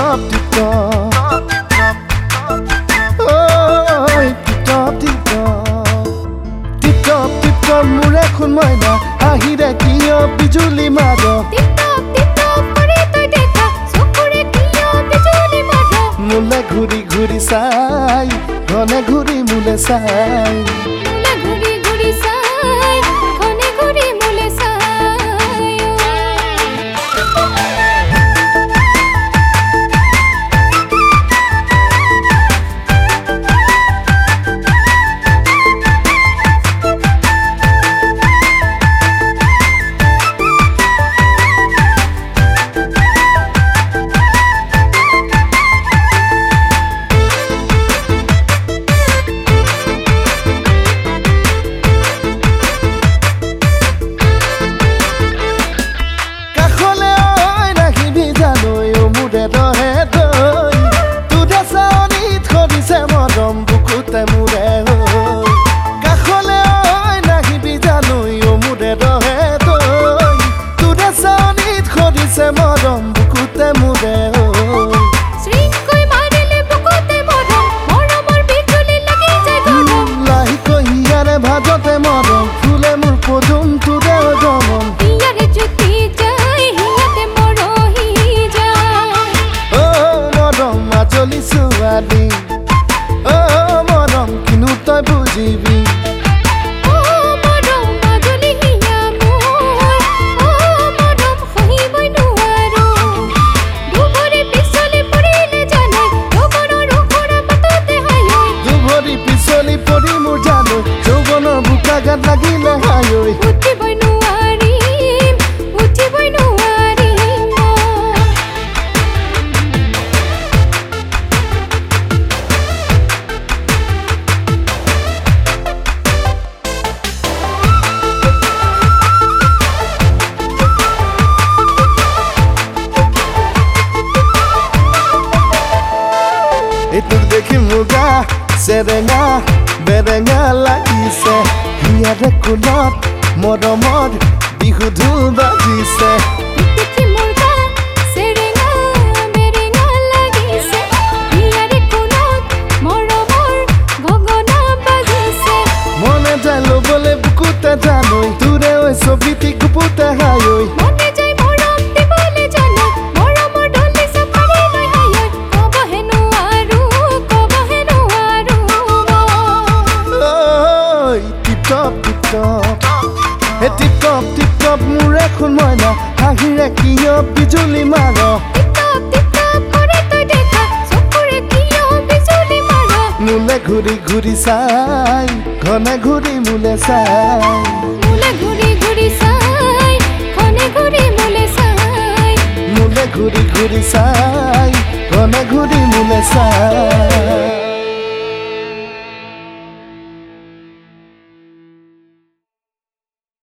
top, tip top. Oh, tip top, tip top. Tip top, tip top, mure khun moina. Ahire kiyo bijuli maro. Tip top, kore toi dekha. Sokore kiyo bijuli maro. Mule ঘুরি ঘুরি সাই, ঘনে ঘুরি মুলে সাই। Mule ঘুরি ঘুরি সাই, ঘনে ঘুরি মুলে সাই। মরম বুকুতে মুরে শ্রীকই মারিলে বুকুতে মরম মরমর বিজুলি লাগি যায় গরম লাহি কইয়ারে ভাজতে মরম ফুলে মোর পদুম তুরে গমন হিয়ারে জুতি যায় হিয়াতে মরহি যায় ও মরম মাজলি সুয়ালি ও মরম কিনু তই বুঝিবি গান লাগিলে হায়ই উঠিবই নোৱাৰিম উঠিবই নোৱাৰিম এইটোক দেখি মুগা চেৰেঙা বেৰেঙা লাগিছে হিয়াৰে কুলত মৰমত বিহু ঢোল বাজিছে দেখি মুগা চেৰেঙা বেৰেঙা লাগিছে হিয়াৰে কুলত মৰমৰ গগনা বাজিছে মনে যায় ল'বলৈ বুকুতে জানৈ তোৰে ঐ ছবিটি কুপুতে হায়ৈ মনে যায় মৰম দিবলৈ জানো মৰমৰ ডলি চাপাৰি লৈ হায়ৈ কবহে নোৱাৰো ঐ টিপ টপ হে টিপ টপ মোৰ এখন মইনা হাঁহিৰে কিয় বিজুলি মাৰ টিপ টপ কৰে তই দেখা চকুৰে কিয় বিজুলি মাৰ মুলে ঘূৰি ঘূৰি চাই ঘনে ঘূৰি মুলে চাই মুলে ঘূৰি ঘূৰি চাই ঘনে ঘূৰি মুলে চাই মুলে ঘূৰি ঘূৰি চাই ঘনে ঘূৰি মুলে চাই